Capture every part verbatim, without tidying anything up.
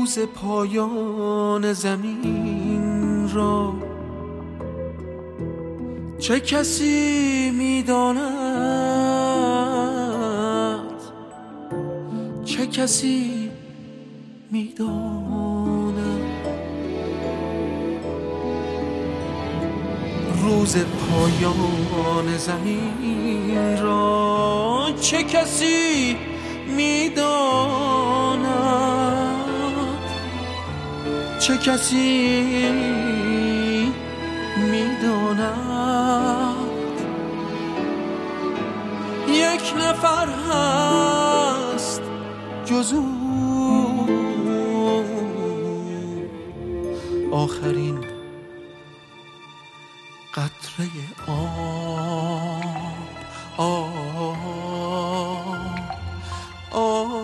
روز پایان زمین را چه کسی میداند، چه کسی میداند. روز پایان زمین را چه کسی میداند، چه کسی میداند. یک نفر هست جز او، آخرین قطره آب. آب آب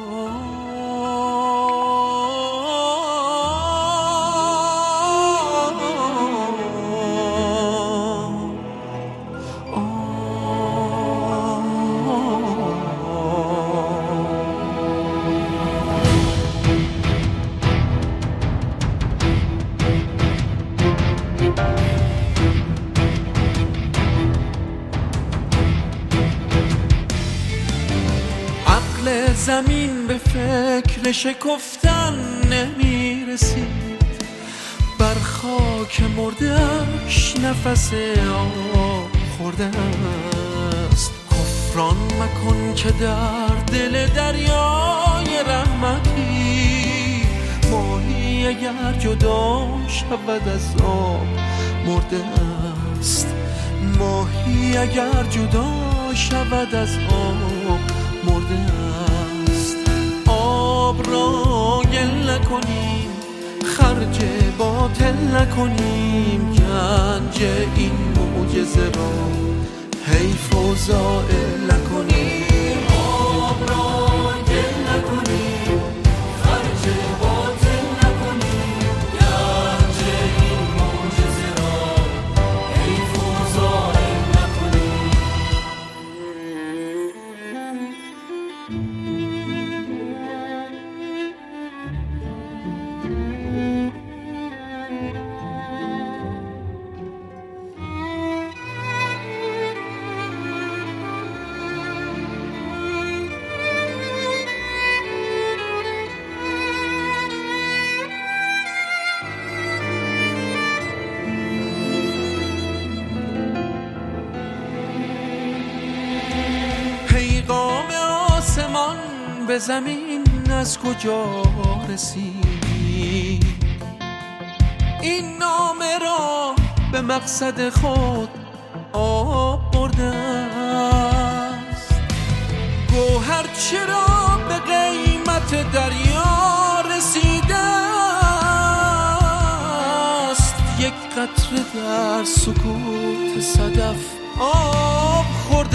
زمین به فکر شکفتن نمیرسید، بر خاک مرده‌اش نفس آب خورده است. کفران مکن که در دل دریای رحمتی، ماهی اگر جدا شود از آب مرده است. ماهی اگر جدا شود از آب مرده است. آب را گل نکنیم، خرج باطل نکنیم، گنج این معجزه را حیف و ضایع نکنیم. آب را گل نکنیم، خرج باطل نکنیم، گنج این معجزه را حیف و ضایع نکنیم. پیغام آسمان به زمین از کجا رسید؟ این نامه را به مقصد خود آب برده است. گوهر چرا به قیمت دریا رسیده است؟ یک قطره در سکوت صدف آب خورده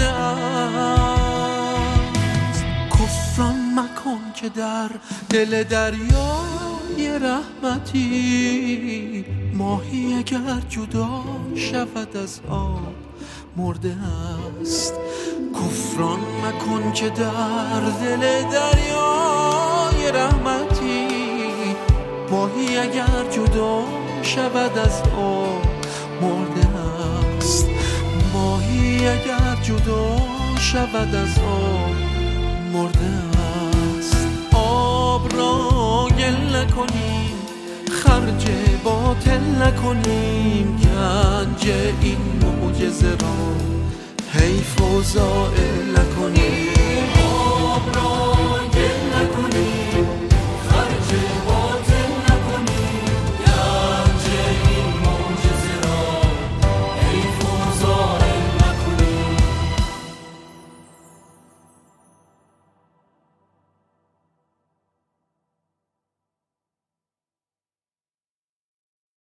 است. کفران مکن که در دل دریای رحمتی، ماهی اگر جدا شود از آب مرده است. کفران مکن که در دل دریای رحمتی، ماهی اگر جدا شود از آب مرده است. ماهی اگر جدا شود از آب مرده است. آب را گل نکنیم، خرج باطل نکنیم، گنج این معجزه را حیف و ضایع نکنیم.